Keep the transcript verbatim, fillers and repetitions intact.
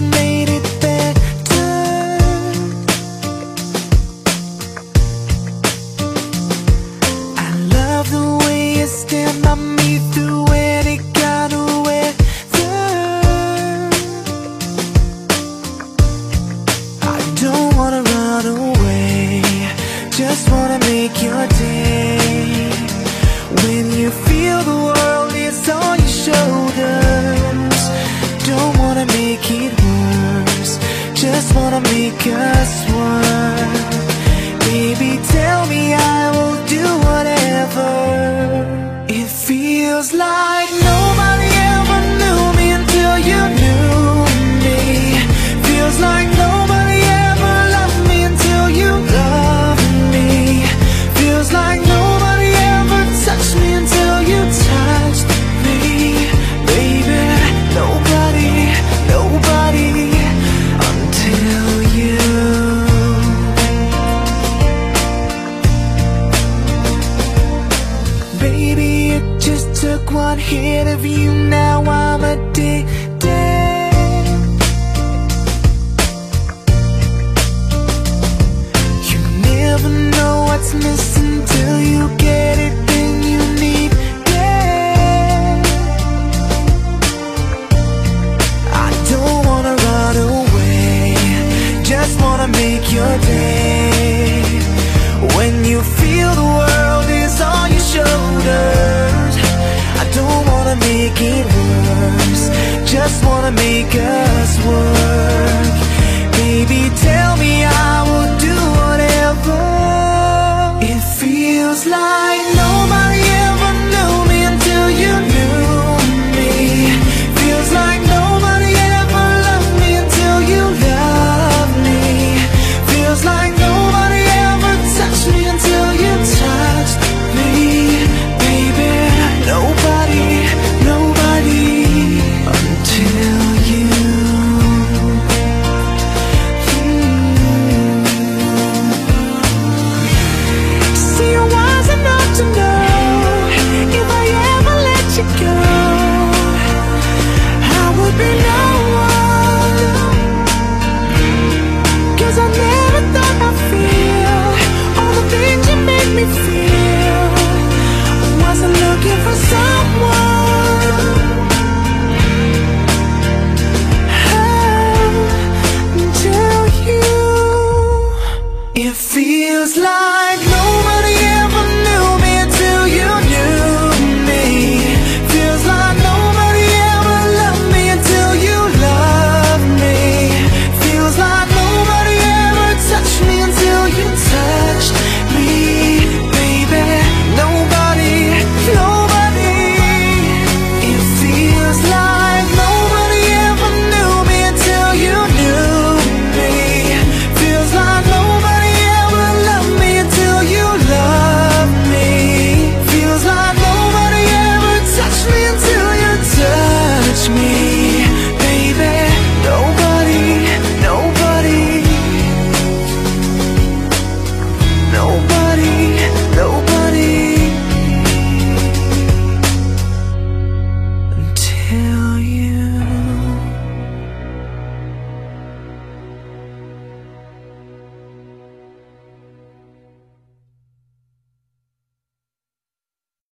made it better. I love the way you stand by me through any kind of weather. I don't wanna run away, just wanna make your day. When you feel the world is on your shoulders, don't wanna make it worse, just wanna make us work. Baby, tell me I will do whatever. It feels like nobody ever knew me until you knew me. Feels like nobody ever loved me until you loved me. Feels like nobody ever touched me until you touched me. Baby, nobody, nobody until you. Baby, it just took one hit of you, now I'm addicted. You never know what's missing till you get it, then you need it. I don't wanna run away, just wanna make your day. When you feel the world is on your shoulders, I don't wanna make it worse, just wanna make us work. Baby, tell me I will do whatever. It feels like nobody ever knew me until you knew me. Feels like nobody ever loved me until you loved me. Feels like nobody ever touched me until you touched me. Baby, nobody, nobody until you. See, I was enough to know if I ever let you go, I would be no one. 'Cause I never thought I'd feel all the things you make me feel. I wasn't looking for someone, oh, until you. It feels like